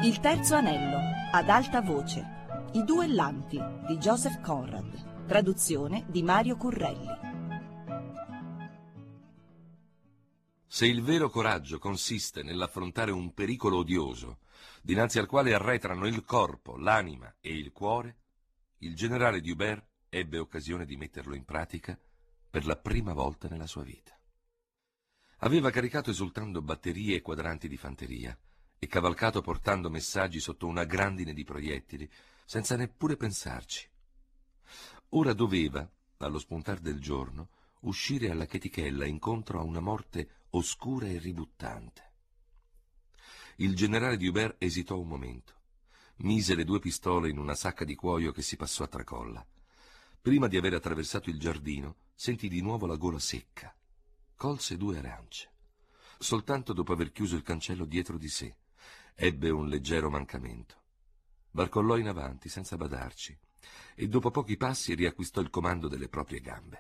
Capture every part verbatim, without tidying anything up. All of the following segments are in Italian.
Il terzo anello, ad alta voce. I duellanti di Joseph Conrad. Traduzione di Mario Currelli. Se il vero coraggio consiste nell'affrontare un pericolo odioso, dinanzi al quale arretrano il corpo, l'anima e il cuore, il generale D'Hubert ebbe occasione di metterlo in pratica per la prima volta nella sua vita. Aveva caricato esultando batterie e quadranti di fanteria e cavalcato portando messaggi sotto una grandine di proiettili, senza neppure pensarci. Ora doveva, allo spuntar del giorno, uscire alla chetichella incontro a una morte oscura e ributtante. Il generale D'Hubert esitò un momento. Mise le due pistole in una sacca di cuoio che si passò a tracolla. Prima di aver attraversato il giardino, sentì di nuovo la gola secca. Colse due arance. Soltanto dopo aver chiuso il cancello dietro di sé, ebbe un leggero mancamento. Barcollò in avanti senza badarci e dopo pochi passi riacquistò il comando delle proprie gambe.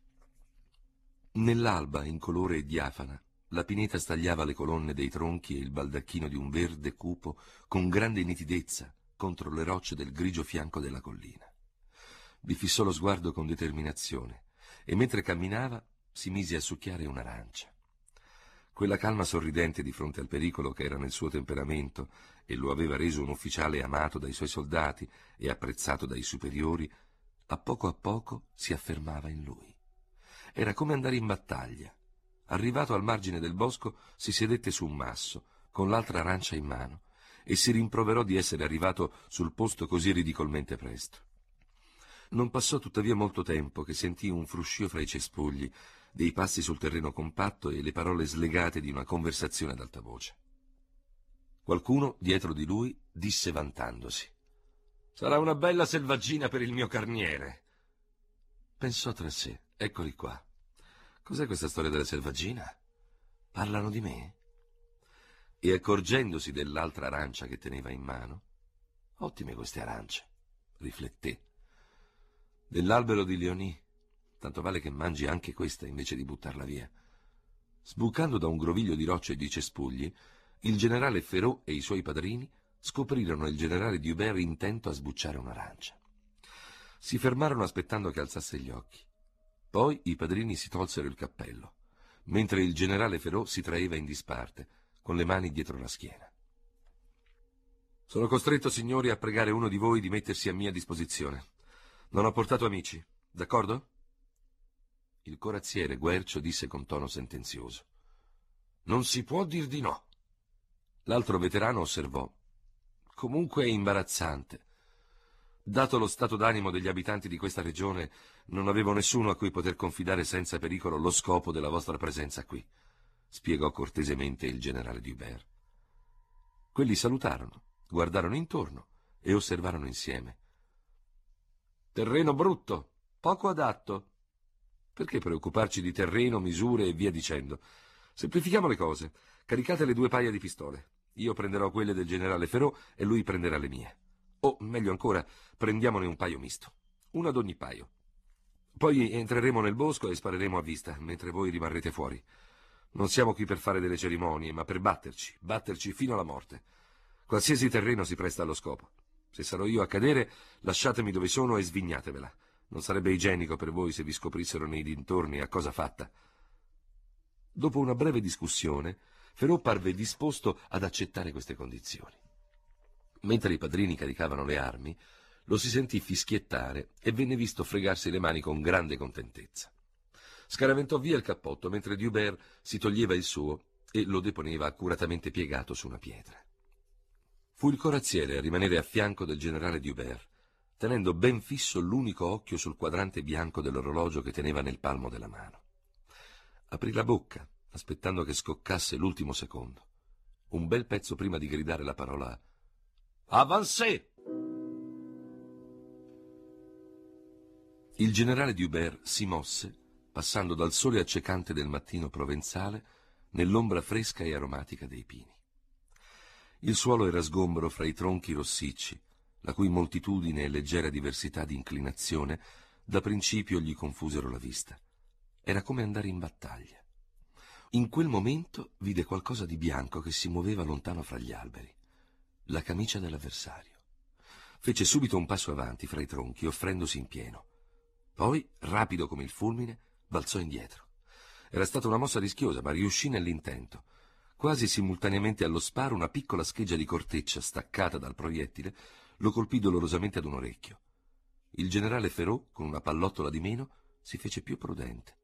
Nell'alba incolore e diafana, la pineta stagliava le colonne dei tronchi e il baldacchino di un verde cupo con grande nitidezza contro le rocce del grigio fianco della collina. Vi fissò lo sguardo con determinazione e mentre camminava si mise a succhiare un'arancia. Quella calma sorridente di fronte al pericolo che era nel suo temperamento e lo aveva reso un ufficiale amato dai suoi soldati e apprezzato dai superiori, a poco a poco si affermava in lui. Era come andare in battaglia. Arrivato al margine del bosco, si sedette su un masso, con l'altra arancia in mano, e si rimproverò di essere arrivato sul posto così ridicolmente presto. Non passò tuttavia molto tempo che sentì un fruscio fra i cespugli, dei passi sul terreno compatto e le parole slegate di una conversazione ad alta voce. Qualcuno, dietro di lui, disse vantandosi: «Sarà una bella selvaggina per il mio carniere». Pensò tra sé: «Eccoli qua. Cos'è questa storia della selvaggina? Parlano di me?» E accorgendosi dell'altra arancia che teneva in mano: «Ottime queste arance», rifletté. «Dell'albero di Leonie. Tanto vale che mangi anche questa invece di buttarla via». Sbucando da un groviglio di rocce e di cespugli, il generale Ferraud e i suoi padrini scoprirono il generale D'Hubert intento a sbucciare un'arancia. Si fermarono aspettando che alzasse gli occhi. Poi i padrini si tolsero il cappello, mentre il generale Ferraud si traeva in disparte, con le mani dietro la schiena. «Sono costretto, signori, a pregare uno di voi di mettersi a mia disposizione. Non ho portato amici, d'accordo?» Il corazziere Guercio disse con tono sentenzioso: «Non si può dir di no». L'altro veterano osservò: «Comunque è imbarazzante. Dato lo stato d'animo degli abitanti di questa regione, non avevo nessuno a cui poter confidare senza pericolo lo scopo della vostra presenza qui», spiegò cortesemente il generale D'Hubert. Quelli salutarono, guardarono intorno e osservarono insieme. «Terreno brutto, poco adatto. Perché preoccuparci di terreno, misure e via dicendo? Semplifichiamo le cose. Caricate le due paia di pistole. Io prenderò quelle del generale Ferraud e lui prenderà le mie. O, meglio ancora, prendiamone un paio misto. Uno ad ogni paio. Poi entreremo nel bosco e spareremo a vista, mentre voi rimarrete fuori. Non siamo qui per fare delle cerimonie, ma per batterci, batterci fino alla morte. Qualsiasi terreno si presta allo scopo. Se sarò io a cadere, lasciatemi dove sono e svignatevela. Non sarebbe igienico per voi se vi scoprissero nei dintorni a cosa fatta». Dopo una breve discussione, Ferraud parve disposto ad accettare queste condizioni. Mentre i padrini caricavano le armi, lo si sentì fischiettare e venne visto fregarsi le mani con grande contentezza. Scaraventò via il cappotto mentre D'Hubert si toglieva il suo e lo deponeva accuratamente piegato su una pietra. Fu il corazziere a rimanere a fianco del generale D'Hubert, tenendo ben fisso l'unico occhio sul quadrante bianco dell'orologio che teneva nel palmo della mano. Aprì la bocca, aspettando che scoccasse l'ultimo secondo, un bel pezzo prima di gridare la parola «Avancez!». Il generale D'Hubert si mosse, passando dal sole accecante del mattino provenzale nell'ombra fresca e aromatica dei pini. Il suolo era sgombro fra i tronchi rossicci, la cui moltitudine e leggera diversità di inclinazione da principio gli confusero la vista. Era come andare in battaglia. In quel momento vide qualcosa di bianco che si muoveva lontano fra gli alberi. la camicia dell'avversario. Fece subito un passo avanti fra i tronchi, offrendosi in pieno. Poi, rapido come il fulmine, balzò indietro. Era stata una mossa rischiosa, ma riuscì nell'intento. Quasi simultaneamente allo sparo, una piccola scheggia di corteccia staccata dal proiettile lo colpì dolorosamente ad un orecchio. Il generale Ferraud, con una pallottola di meno, si fece più prudente.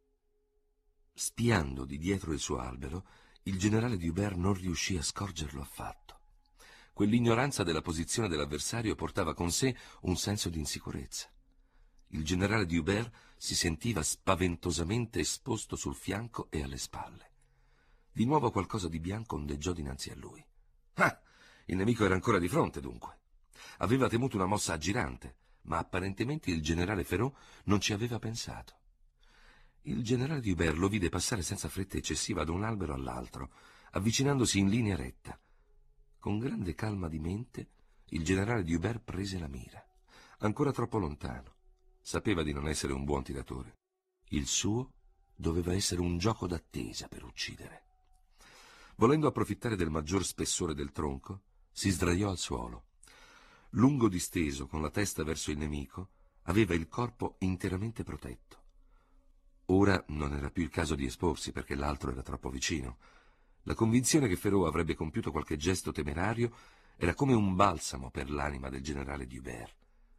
Spiando di dietro il suo albero, il generale D'Hubert non riuscì a scorgerlo affatto. Quell'ignoranza della posizione dell'avversario portava con sé un senso di insicurezza. Il generale D'Hubert si sentiva spaventosamente esposto sul fianco e alle spalle. Di nuovo qualcosa di bianco ondeggiò dinanzi a lui. Ah! Il nemico era ancora di fronte, dunque. Aveva temuto una mossa aggirante, ma apparentemente il generale Ferraud non ci aveva pensato. Il generale D'Hubert lo vide passare senza fretta eccessiva da un albero all'altro, avvicinandosi in linea retta. Con grande calma di mente, il generale D'Hubert prese la mira. Ancora troppo lontano. Sapeva di non essere un buon tiratore. Il suo doveva essere un gioco d'attesa per uccidere. Volendo approfittare del maggior spessore del tronco, si sdraiò al suolo. Lungo disteso, con la testa verso il nemico, aveva il corpo interamente protetto. Ora non era più il caso di esporsi, perché l'altro era troppo vicino. La convinzione che Ferraud avrebbe compiuto qualche gesto temerario era come un balsamo per l'anima del generale D'Hubert.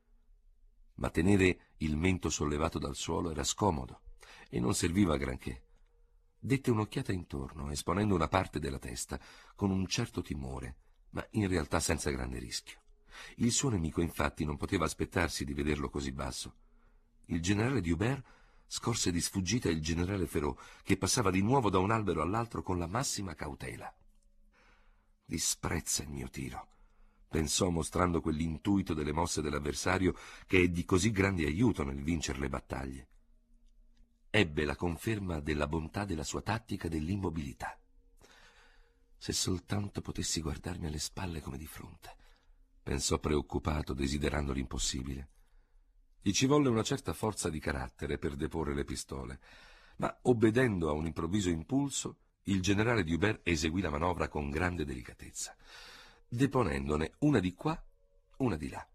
Ma tenere il mento sollevato dal suolo era scomodo e non serviva a granché. Dette un'occhiata intorno, esponendo una parte della testa, con un certo timore, ma in realtà senza grande rischio. Il suo nemico, infatti, non poteva aspettarsi di vederlo così basso. Il generale D'Hubert scorse di sfuggita il generale Ferraud, che passava di nuovo da un albero all'altro con la massima cautela. Disprezza il mio tiro, pensò, mostrando quell'intuito delle mosse dell'avversario che è di così grande aiuto nel vincere le battaglie. Ebbe la conferma della bontà della sua tattica dell'immobilità. Se soltanto potessi guardarmi alle spalle come di fronte, pensò preoccupato, desiderando l'impossibile. Gli ci volle una certa forza di carattere per deporre le pistole, ma obbedendo a un improvviso impulso, il generale D'Hubert eseguì la manovra con grande delicatezza, deponendone una di qua, una di là.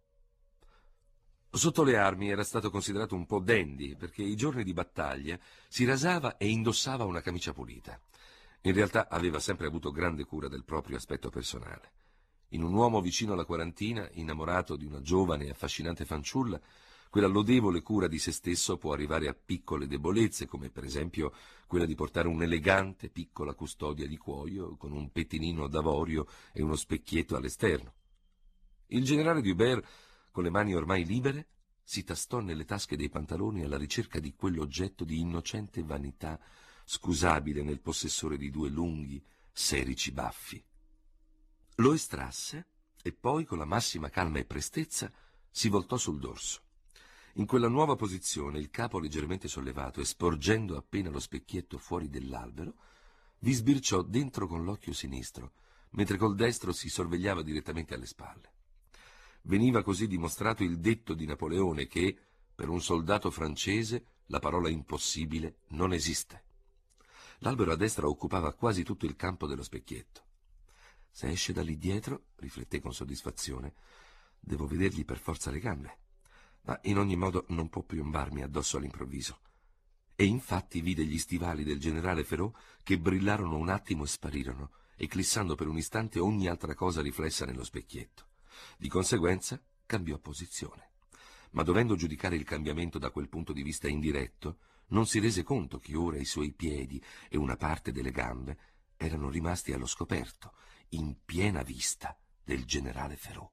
Sotto le armi era stato considerato un po' dandy, perché i giorni di battaglia si rasava e indossava una camicia pulita. In realtà aveva sempre avuto grande cura del proprio aspetto personale. In un uomo vicino alla quarantina, innamorato di una giovane e affascinante fanciulla, quella lodevole cura di se stesso può arrivare a piccole debolezze, come per esempio quella di portare un'elegante piccola custodia di cuoio con un pettinino d'avorio e uno specchietto all'esterno. Il generale D'Hubert, con le mani ormai libere, si tastò nelle tasche dei pantaloni alla ricerca di quell'oggetto di innocente vanità scusabile nel possessore di due lunghi, serici baffi. Lo estrasse e poi, con la massima calma e prestezza, si voltò sul dorso. In quella nuova posizione, il capo leggermente sollevato e sporgendo appena lo specchietto fuori dell'albero, vi sbirciò dentro con l'occhio sinistro, mentre col destro si sorvegliava direttamente alle spalle. Veniva così dimostrato il detto di Napoleone che, per un soldato francese, la parola impossibile non esiste. L'albero a destra occupava quasi tutto il campo dello specchietto. Se esce da lì dietro, rifletté con soddisfazione, devo vedergli per forza le gambe. Ma in ogni modo non può piombarmi addosso all'improvviso. E infatti vide gli stivali del generale Ferraud che brillarono un attimo e sparirono, eclissando per un istante ogni altra cosa riflessa nello specchietto. Di conseguenza cambiò posizione. Ma dovendo giudicare il cambiamento da quel punto di vista indiretto, non si rese conto che ora i suoi piedi e una parte delle gambe erano rimasti allo scoperto, in piena vista del generale Ferraud.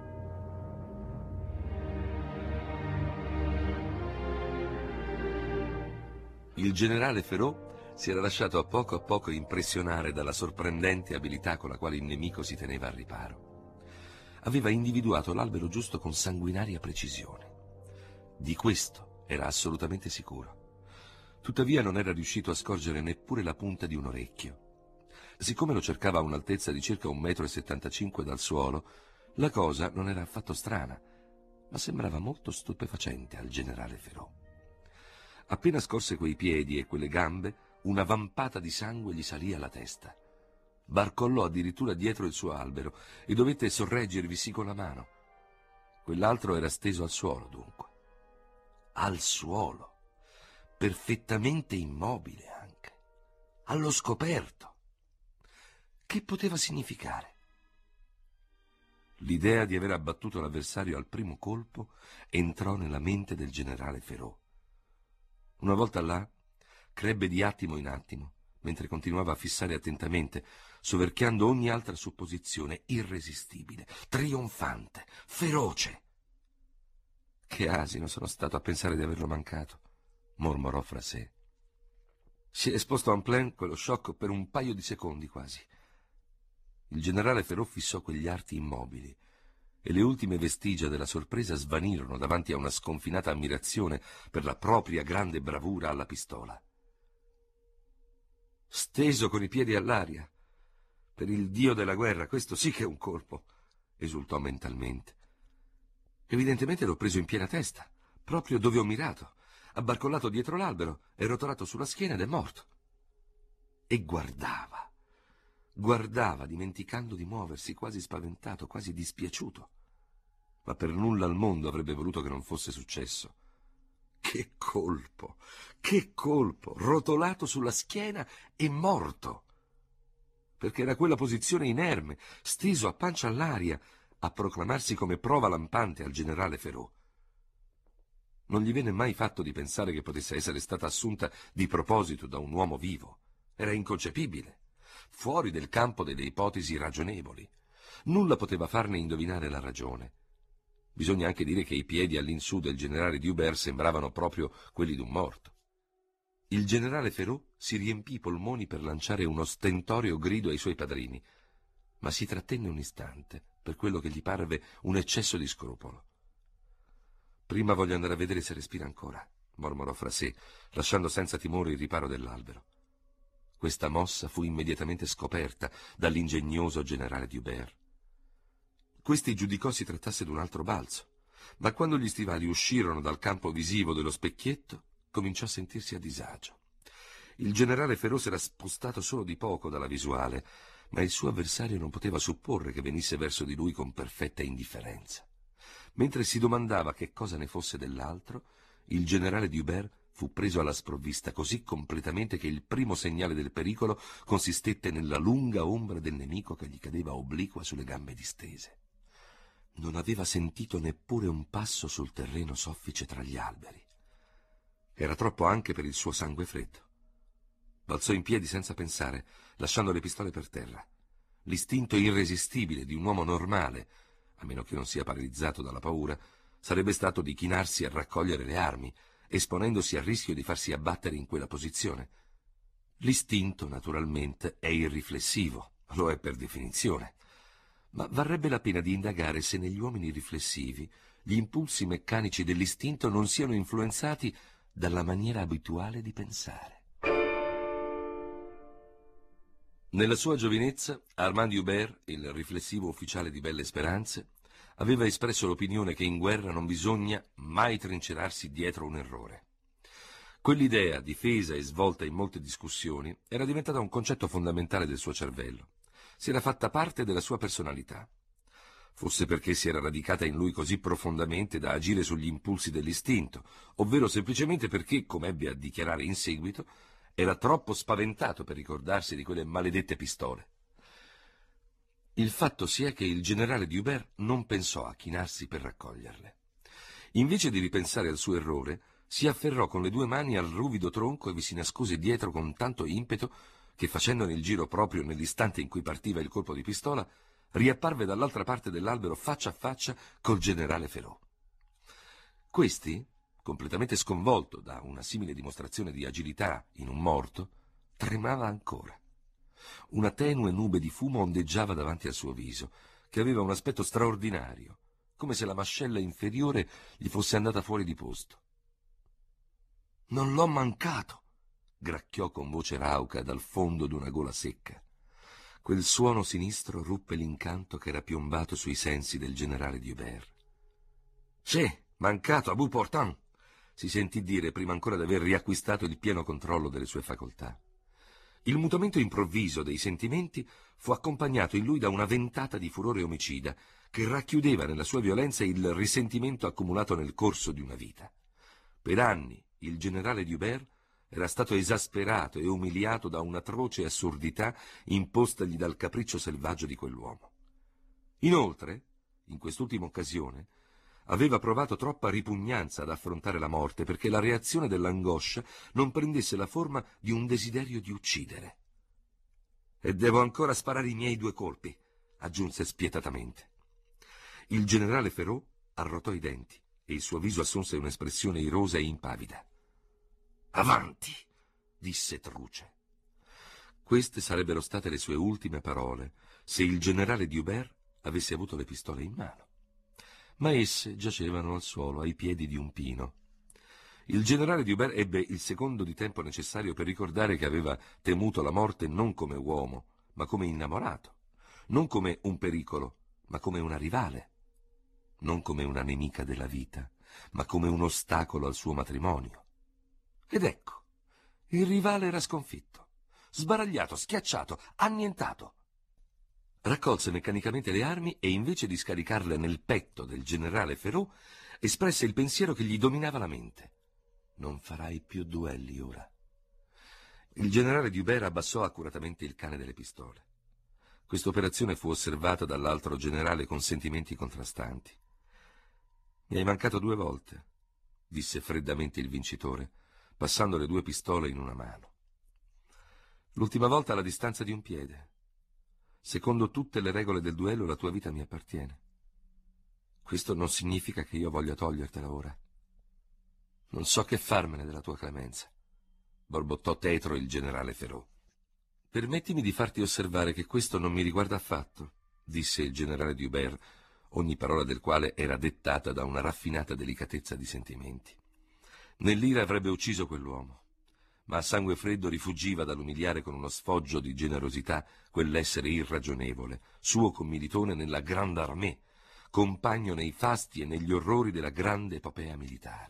Il generale Ferraud si era lasciato a poco a poco impressionare dalla sorprendente abilità con la quale il nemico si teneva al riparo. Aveva individuato l'albero giusto con sanguinaria precisione. Di questo era assolutamente sicuro. Tuttavia non era riuscito a scorgere neppure la punta di un orecchio. Siccome lo cercava a un'altezza di circa un metro e settantacinque dal suolo, la cosa non era affatto strana, ma sembrava molto stupefacente al generale Ferraud. Appena scorse quei piedi e quelle gambe, una vampata di sangue gli salì alla testa. barcollò addirittura dietro il suo albero e dovette sorreggervisi con la mano. Quell'altro era steso al suolo, dunque. Al suolo, perfettamente immobile anche, allo scoperto. Che poteva significare? L'idea di aver abbattuto l'avversario al primo colpo entrò nella mente del generale Ferraud. Una volta là, crebbe di attimo in attimo, mentre continuava a fissare attentamente, soverchiando ogni altra supposizione, irresistibile, trionfante, feroce. Che asino sono stato a pensare di averlo mancato, mormorò fra sé. Si è esposto a un plan quello sciocco per un paio di secondi quasi. Il generale Ferraud fissò quegli arti immobili e le ultime vestigia della sorpresa svanirono davanti a una sconfinata ammirazione per la propria grande bravura alla pistola. Steso con i piedi all'aria. Per il dio della guerra, questo sì che è un colpo, esultò mentalmente. Evidentemente l'ho preso in piena testa, proprio dove ho mirato, abbarcollato dietro l'albero, è rotolato sulla schiena ed è morto. E guardava, guardava, dimenticando di muoversi, quasi spaventato, quasi dispiaciuto. Ma per nulla al mondo avrebbe voluto che non fosse successo. Che colpo, che colpo, rotolato sulla schiena e morto. Perché era quella posizione inerme, steso a pancia all'aria, a proclamarsi come prova lampante al generale Ferraud. Non gli venne mai fatto di pensare che potesse essere stata assunta di proposito da un uomo vivo. Era inconcepibile, fuori del campo delle ipotesi ragionevoli. Nulla poteva farne indovinare la ragione. Bisogna anche dire che i piedi all'insù del generale D'Hubert sembravano proprio quelli d'un morto. Il generale Ferraud si riempì i polmoni per lanciare uno stentoreo grido ai suoi padrini, ma si trattenne un istante per quello che gli parve un eccesso di scrupolo. «Prima voglio andare a vedere se respira ancora», mormorò fra sé, lasciando senza timore il riparo dell'albero. Questa mossa fu immediatamente scoperta dall'ingegnoso generale D'Hubert. Questi giudicò si trattasse d'un altro balzo, ma quando gli stivali uscirono dal campo visivo dello specchietto, cominciò a sentirsi a disagio. Il generale Ferraud s'era spostato solo di poco dalla visuale, ma il suo avversario non poteva supporre che venisse verso di lui con perfetta indifferenza. Mentre si domandava che cosa ne fosse dell'altro, il generale D'Hubert fu preso alla sprovvista così completamente che il primo segnale del pericolo consistette nella lunga ombra del nemico che gli cadeva obliqua sulle gambe distese. Non aveva sentito neppure un passo sul terreno soffice tra gli alberi. Era troppo anche per il suo sangue freddo. Balzò in piedi senza pensare, lasciando le pistole per terra. L'istinto irresistibile di un uomo normale, a meno che non sia paralizzato dalla paura, sarebbe stato di chinarsi a raccogliere le armi, esponendosi al rischio di farsi abbattere in quella posizione. L'istinto, naturalmente, è irriflessivo, lo è per definizione. Ma varrebbe la pena di indagare se negli uomini riflessivi gli impulsi meccanici dell'istinto non siano influenzati dalla maniera abituale di pensare. Nella sua giovinezza, Armand D'Hubert, il riflessivo ufficiale di Belle Speranze, aveva espresso l'opinione che in guerra non bisogna mai trincerarsi dietro un errore. Quell'idea, difesa e svolta in molte discussioni, era diventata un concetto fondamentale del suo cervello. Si era fatta parte della sua personalità. Fosse perché si era radicata in lui così profondamente da agire sugli impulsi dell'istinto, ovvero semplicemente perché, come ebbe a dichiarare in seguito, era troppo spaventato per ricordarsi di quelle maledette pistole. Il fatto sia che il generale D'Hubert non pensò a chinarsi per raccoglierle. Invece di ripensare al suo errore, si afferrò con le due mani al ruvido tronco e vi si nascose dietro con tanto impeto che, facendone il giro proprio nell'istante in cui partiva il colpo di pistola, riapparve dall'altra parte dell'albero faccia a faccia col generale Ferraud. Questi, completamente sconvolto da una simile dimostrazione di agilità in un morto, tremava ancora. Una tenue nube di fumo ondeggiava davanti al suo viso, che aveva un aspetto straordinario, come se la mascella inferiore gli fosse andata fuori di posto. «Non l'ho mancato!» gracchiò con voce rauca dal fondo d'una gola secca. Quel suono sinistro ruppe l'incanto che era piombato sui sensi del generale D'Hubert. «Sì, mancato a bout portant!» si sentì dire prima ancora di aver riacquistato il pieno controllo delle sue facoltà. Il mutamento improvviso dei sentimenti fu accompagnato in lui da una ventata di furore omicida che racchiudeva nella sua violenza il risentimento accumulato nel corso di una vita. Per anni il generale D'Hubert era stato esasperato e umiliato da un'atroce assurdità impostagli dal capriccio selvaggio di quell'uomo. Inoltre, in quest'ultima occasione, aveva provato troppa ripugnanza ad affrontare la morte perché la reazione dell'angoscia non prendesse la forma di un desiderio di uccidere. «E devo ancora sparare i miei due colpi», aggiunse spietatamente. Il generale Ferraud arrotò i denti e il suo viso assunse un'espressione irosa e impavida. «Avanti!» disse truce. Queste sarebbero state le sue ultime parole se il generale D'Hubert avesse avuto le pistole in mano. Ma esse giacevano al suolo, ai piedi di un pino. Il generale D'Hubert ebbe il secondo di tempo necessario per ricordare che aveva temuto la morte non come uomo, ma come innamorato, non come un pericolo, ma come una rivale, non come una nemica della vita, ma come un ostacolo al suo matrimonio. Ed ecco, il rivale era sconfitto, sbaragliato, schiacciato, annientato. Raccolse meccanicamente le armi e invece di scaricarle nel petto del generale Ferraud, espresse il pensiero che gli dominava la mente. «Non farai più duelli ora». Il generale D'Hubert abbassò accuratamente il cane delle pistole. Questa operazione fu osservata dall'altro generale con sentimenti contrastanti. «Mi hai mancato due volte», disse freddamente il vincitore, passando le due pistole in una mano. «L'ultima volta alla distanza di un piede. Secondo tutte le regole del duello la tua vita mi appartiene. Questo non significa che io voglia togliertela ora. Non so che farmene della tua clemenza», borbottò tetro il generale Ferraud. «Permettimi di farti osservare che questo non mi riguarda affatto», disse il generale D'Hubert, ogni parola del quale era dettata da una raffinata delicatezza di sentimenti. Nell'ira avrebbe ucciso quell'uomo, ma a sangue freddo rifuggiva dall'umiliare con uno sfoggio di generosità quell'essere irragionevole, suo commilitone nella Grande Armée, compagno nei fasti e negli orrori della grande epopea militare.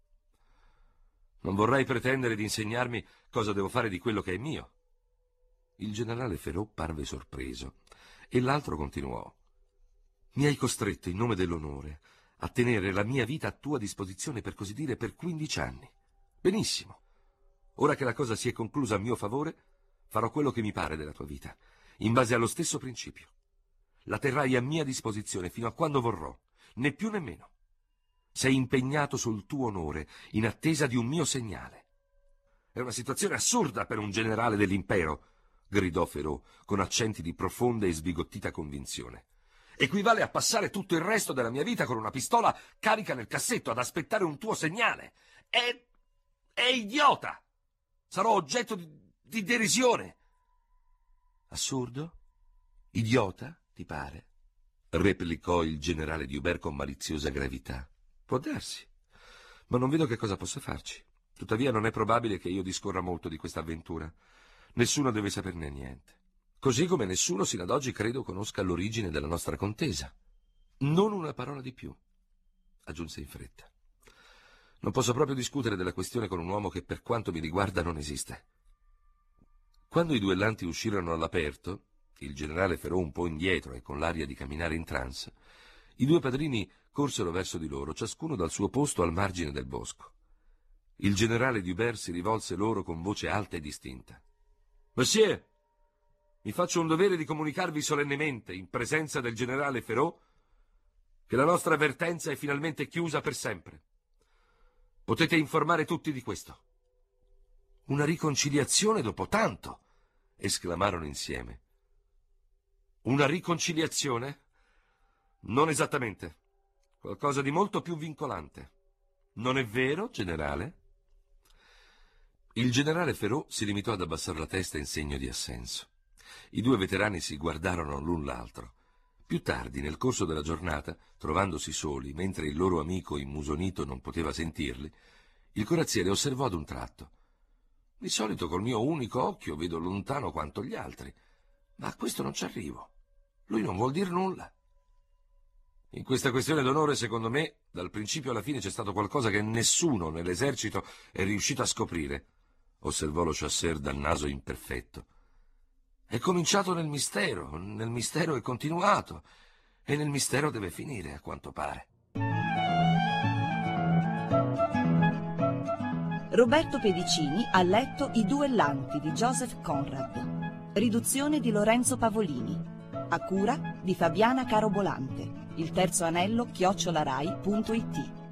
«Non vorrai pretendere di insegnarmi cosa devo fare di quello che è mio». Il generale Ferraud parve sorpreso e l'altro continuò. «Mi hai costretto, in nome dell'onore, a tenere la mia vita a tua disposizione, per così dire, per quindici anni. Benissimo. Ora che la cosa si è conclusa a mio favore, farò quello che mi pare della tua vita, in base allo stesso principio. La terrai a mia disposizione fino a quando vorrò, né più né meno. Sei impegnato sul tuo onore, in attesa di un mio segnale». «È una situazione assurda per un generale dell'impero», gridò Ferraud, con accenti di profonda e sbigottita convinzione. «Equivale a passare tutto il resto della mia vita con una pistola carica nel cassetto ad aspettare un tuo segnale. È... è idiota! Sarò oggetto di, di derisione». «Assurdo? Idiota, ti pare?» replicò il generale D'Hubert con maliziosa gravità. «Può darsi, ma non vedo che cosa possa farci. Tuttavia non è probabile che io discorra molto di questa avventura. Nessuno deve saperne niente. Così come nessuno sino ad oggi credo conosca l'origine della nostra contesa. Non una parola di più», aggiunse in fretta. «Non posso proprio discutere della questione con un uomo che, per quanto mi riguarda, non esiste». Quando i duellanti uscirono all'aperto, il generale Ferraud un po' indietro e con l'aria di camminare in trance, i due padrini corsero verso di loro, ciascuno dal suo posto al margine del bosco. Il generale D'Hubert si rivolse loro con voce alta e distinta. «Monsieur, mi faccio un dovere di comunicarvi solennemente, in presenza del generale Ferraud, che la nostra avvertenza è finalmente chiusa per sempre. Potete informare tutti di questo». «Una riconciliazione dopo tanto!» esclamarono insieme. «Una riconciliazione? Non esattamente. Qualcosa di molto più vincolante. Non è vero, generale?» Il generale Ferraud si limitò ad abbassare la testa in segno di assenso. I due veterani si guardarono l'un l'altro. Più tardi, nel corso della giornata, trovandosi soli, mentre il loro amico immusonito non poteva sentirli, il corazziere osservò ad un tratto. «Di solito col mio unico occhio vedo lontano quanto gli altri, ma a questo non ci arrivo. Lui non vuol dir nulla. In questa questione d'onore, secondo me, dal principio alla fine c'è stato qualcosa che nessuno nell'esercito è riuscito a scoprire. osservò lo Chasseur dal naso imperfetto. È cominciato nel mistero, nel mistero è continuato, e nel mistero deve finire, a quanto pare. Roberto Pedicini ha letto I duellanti di Joseph Conrad. Riduzione di Lorenzo Pavolini. A cura di Fabiana Carobolante. Il terzo anello chiocciolarai punto it.